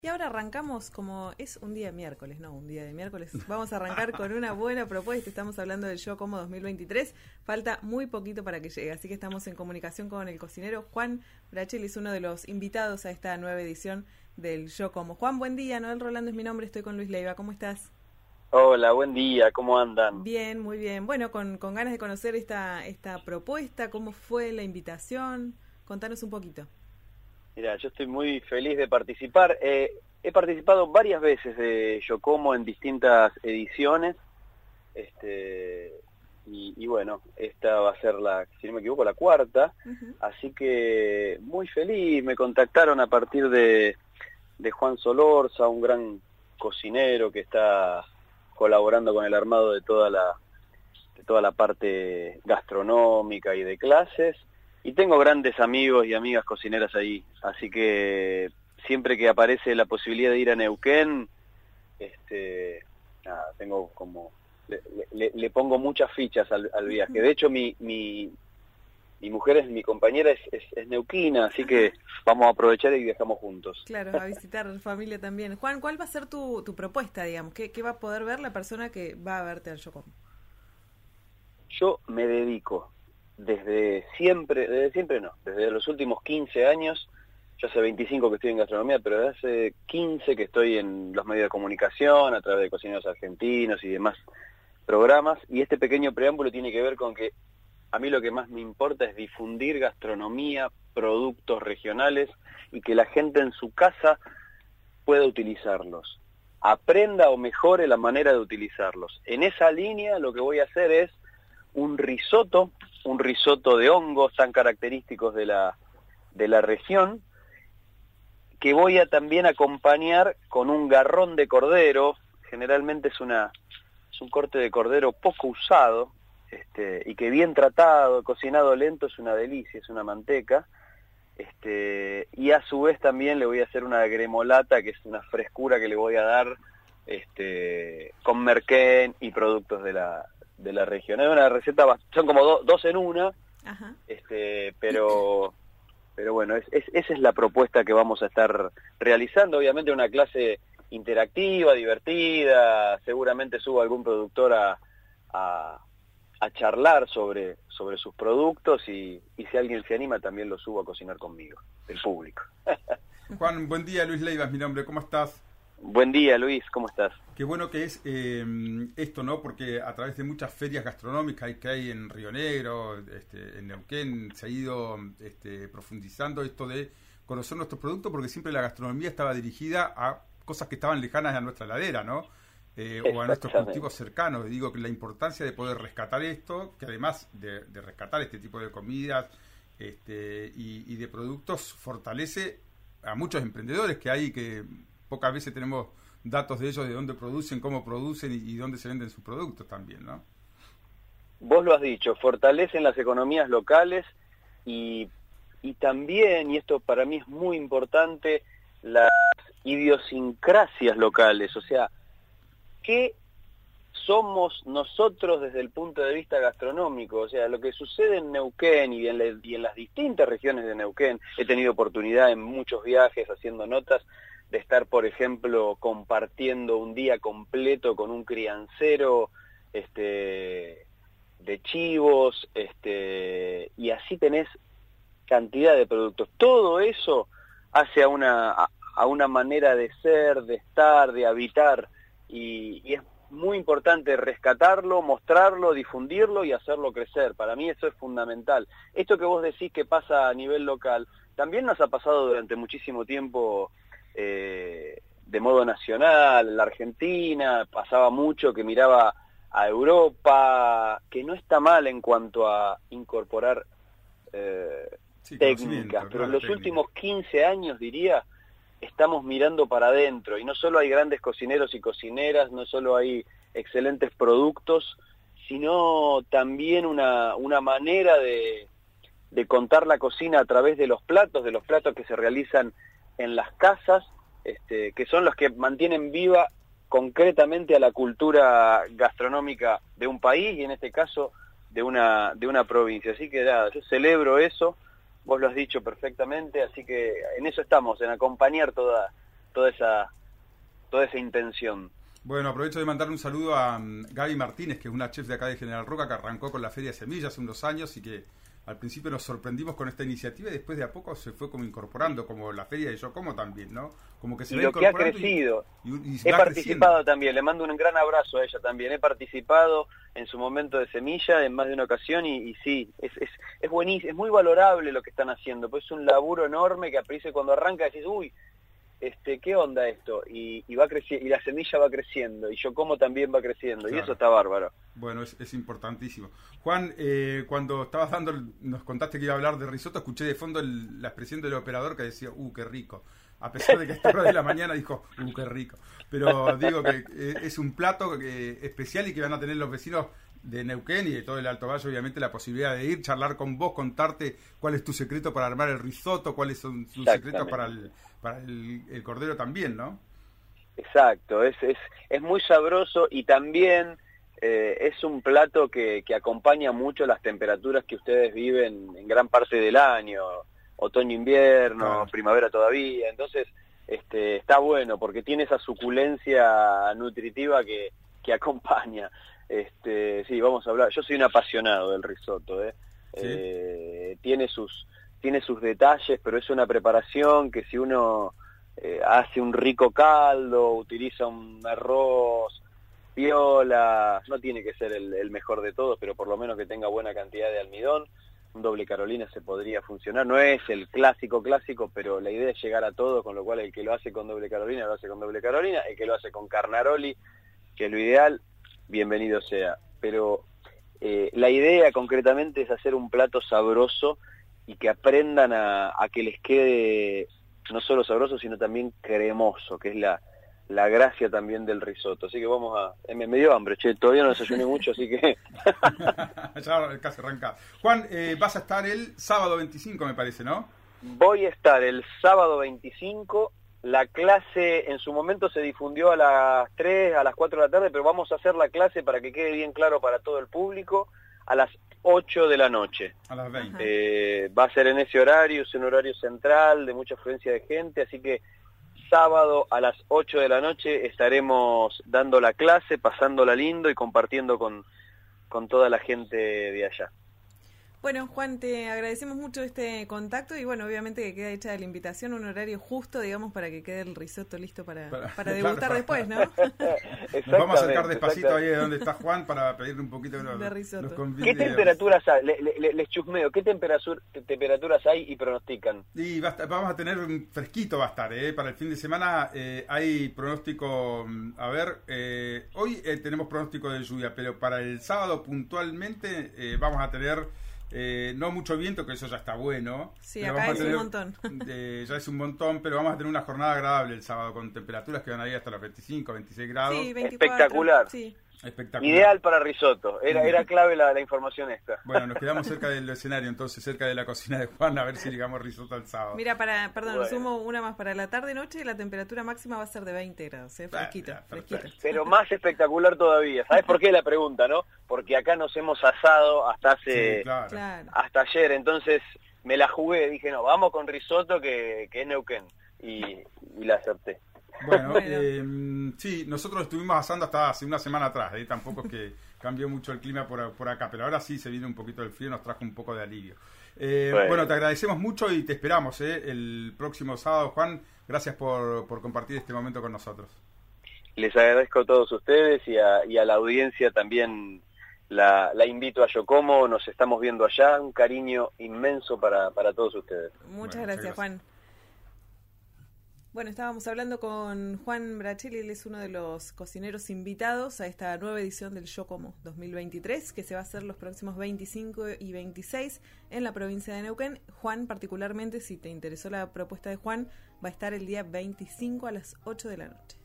Y ahora arrancamos como es un día de miércoles, no, un día de miércoles. Vamos a arrancar con una buena propuesta. Estamos hablando del Yo Como 2023. Falta muy poquito para que llegue, así que estamos en comunicación con el cocinero Juan Brachel, es uno de los invitados a esta nueva edición del Yo Como. Juan, buen día. Noel Rolando es mi nombre, estoy con Luis Leiva. ¿Cómo estás? Hola, buen día, ¿cómo andan? Bien, muy bien. Bueno, con ganas de conocer esta propuesta, cómo fue la invitación. Contanos un poquito. Mira, yo estoy muy feliz de participar. He participado varias veces de Yo Como en distintas ediciones. Y bueno, esta va a ser si no me equivoco, la cuarta. Uh-huh. Así que muy feliz. Me contactaron a partir de Juan Solorza, un gran cocinero que está colaborando con el armado de toda la parte gastronómica y de clases. Y tengo grandes amigos y amigas cocineras ahí, así que siempre que aparece la posibilidad de ir a Neuquén, tengo como le pongo muchas fichas al viaje. De hecho, mi mujer mi compañera es neuquina, así que vamos a aprovechar y viajamos juntos. Claro, a visitar familia también. Juan, ¿cuál va a ser tu propuesta, digamos? ¿Qué va a poder ver la persona que va a verte al Yo Como? Yo me dedico desde los últimos 15 años, yo hace 25 que estoy en gastronomía, pero desde hace 15 que estoy en los medios de comunicación, a través de Cocineros Argentinos y demás programas, y este pequeño preámbulo tiene que ver con que a mí lo que más me importa es difundir gastronomía, productos regionales, y que la gente en su casa pueda utilizarlos, aprenda o mejore la manera de utilizarlos. En esa línea lo que voy a hacer es un risotto de hongos tan característicos de la región, que voy a también acompañar con un garrón de cordero. Generalmente es un corte de cordero poco usado, y que bien tratado, cocinado lento, es una delicia, es una manteca. Y a su vez también le voy a hacer una gremolata, que es una frescura que le voy a dar con merquén y productos de la región. Es una receta, son como dos en una. Ajá. Pero bueno, esa es la propuesta que vamos a estar realizando. Obviamente una clase interactiva, divertida. Seguramente subo algún productor a charlar sobre sus productos, y si alguien se anima también lo subo a cocinar conmigo, el público. Juan, buen día. Luis Leiva es mi nombre, ¿cómo estás? Buen día, Luis, ¿cómo estás? Qué bueno que es esto, ¿no? Porque a través de muchas ferias gastronómicas que hay en Río Negro, en Neuquén, se ha ido profundizando esto de conocer nuestros productos, porque siempre la gastronomía estaba dirigida a cosas que estaban lejanas a nuestra heladera, ¿no? O a nuestros cultivos cercanos. Digo que la importancia de poder rescatar esto, que además de rescatar este tipo de comidas y de productos, fortalece a muchos emprendedores que hay, que pocas veces tenemos datos de ellos, de dónde producen, cómo producen y dónde se venden sus productos también, ¿no? Vos lo has dicho, fortalecen las economías locales y también, y esto para mí es muy importante, las idiosincrasias locales. O sea, ¿qué somos nosotros desde el punto de vista gastronómico? O sea, lo que sucede en Neuquén y en las distintas regiones de Neuquén. He tenido oportunidad en muchos viajes haciendo notas de estar, por ejemplo, compartiendo un día completo con un criancero de chivos, y así tenés cantidad de productos. Todo eso hace a una manera de ser, de estar, de habitar, y es muy importante rescatarlo, mostrarlo, difundirlo y hacerlo crecer. Para mí eso es fundamental. Esto que vos decís que pasa a nivel local, también nos ha pasado durante muchísimo tiempo de modo nacional. La Argentina pasaba mucho que miraba a Europa, que no está mal en cuanto a incorporar técnicas, pero en los últimos 15 años, diría, estamos mirando para adentro, y no solo hay grandes cocineros y cocineras, no solo hay excelentes productos, sino también una manera de contar la cocina a través de los platos que se realizan en las casas, que son los que mantienen viva concretamente a la cultura gastronómica de un país, y en este caso de una provincia. Así que nada, yo celebro eso. Vos lo has dicho perfectamente, así que en eso estamos, en acompañar toda toda esa intención. Bueno, aprovecho de mandar un saludo a Gaby Martínez, que es una chef de acá de General Roca, que arrancó con la Feria de Semillas hace unos años y que al principio nos sorprendimos con esta iniciativa y después de a poco se fue como incorporando, como la Feria de Yo Como también, ¿no? Como que se va lo que ha crecido. He participado también, le mando un gran abrazo a ella también. He participado en su momento de Semilla en más de una ocasión y sí, es buenísimo, es muy valorable lo que están haciendo, pues es un laburo enorme que a principio cuando arranca decís, uy, ¿qué onda esto? Y va creciendo, y la semilla va creciendo, y Yo Como también va creciendo, claro. Y eso está bárbaro. Bueno, es importantísimo. Juan, cuando estabas nos contaste que iba a hablar de risotto, escuché de fondo la expresión del operador que decía, qué rico. A pesar de que a esta hora de la mañana dijo, qué rico. Pero digo que es un plato especial y que van a tener los vecinos de Neuquén y de todo el Alto Valle, obviamente, la posibilidad de ir, charlar con vos, contarte cuál es tu secreto para armar el risotto, cuáles son tus secretos para el cordero también, ¿no? Exacto, es muy sabroso y también es un plato que acompaña mucho las temperaturas que ustedes viven en gran parte del año, otoño-invierno, claro. Primavera todavía, entonces está bueno porque tiene esa suculencia nutritiva que acompaña. Sí, vamos a hablar. Yo soy un apasionado del risotto, ¿Sí? Tiene sus detalles, pero es una preparación que si uno hace un rico caldo, utiliza un arroz piola, no tiene que ser el mejor de todos, pero por lo menos que tenga buena cantidad de almidón. Un doble Carolina se podría funcionar, no es el clásico, pero la idea es llegar a todo, con lo cual el que lo hace con doble Carolina, lo hace con doble Carolina, el que lo hace con Carnaroli, que es lo ideal, bienvenido sea. Pero la idea concretamente es hacer un plato sabroso y que aprendan a que les quede no solo sabroso, sino también cremoso, que es la gracia también del risotto. Así que vamos me dio hambre, todavía no desayuné mucho, así que... ya casi arranca. Juan, vas a estar el sábado 25, me parece, ¿no? Voy a estar el sábado 25. La clase en su momento se difundió a las 3, a las 4 de la tarde, pero vamos a hacer la clase para que quede bien claro para todo el público a las 8 de la noche. A las 20. Va a ser en ese horario, es un horario central de mucha afluencia de gente, así que sábado a las 8 de la noche estaremos dando la clase, pasándola lindo y compartiendo con toda la gente de allá. Bueno, Juan, te agradecemos mucho este contacto y bueno, obviamente que queda hecha la invitación, un horario justo, digamos, para que quede el risotto listo para debutar después, ¿no? Nos vamos a acercar despacito ahí de donde está Juan para pedirle un poquito de risotto. ¿Qué temperaturas hay? Les chusmeo, ¿qué temperaturas hay y pronostican? Y vamos a tener fresquito, va a estar, para el fin de semana hay pronóstico, hoy tenemos pronóstico de lluvia, pero para el sábado puntualmente vamos a tener... no mucho viento, que eso ya está bueno. Sí, acá es un montón. Ya es un montón, pero vamos a tener una jornada agradable el sábado con temperaturas que van a ir hasta los 25, 26 grados. Sí, 24, espectacular. Sí. Espectacular. Ideal para risotto. Era clave la información esta. Bueno, nos quedamos cerca del escenario, entonces, cerca de la cocina de Juan, a ver si llegamos risotto el sábado. Mira, sumo una más. Para la tarde-noche la temperatura máxima va a ser de 20 grados, fresquito. Pero más espectacular todavía. ¿Sabes por qué la pregunta, no? Porque acá nos hemos asado hasta hasta ayer, entonces me la jugué, dije, no, vamos con risotto que es Neuquén. Y la acerté. Bueno, sí, nosotros estuvimos asando hasta hace una semana atrás, tampoco es que cambió mucho el clima por acá, pero ahora sí se viene un poquito del frío, nos trajo un poco de alivio. Bueno, te agradecemos mucho y te esperamos el próximo sábado, Juan. Gracias por compartir este momento con nosotros. Les agradezco a todos ustedes y a la audiencia también. La invito a Yo Como, nos estamos viendo allá, un cariño inmenso para todos ustedes. Muchas gracias, Juan. Bueno, estábamos hablando con Juan Brachelli, él es uno de los cocineros invitados a esta nueva edición del Yo Como 2023, que se va a hacer los próximos 25 y 26 en la provincia de Neuquén. Juan, particularmente, si te interesó la propuesta de Juan, va a estar el día 25 a las 8 de la noche.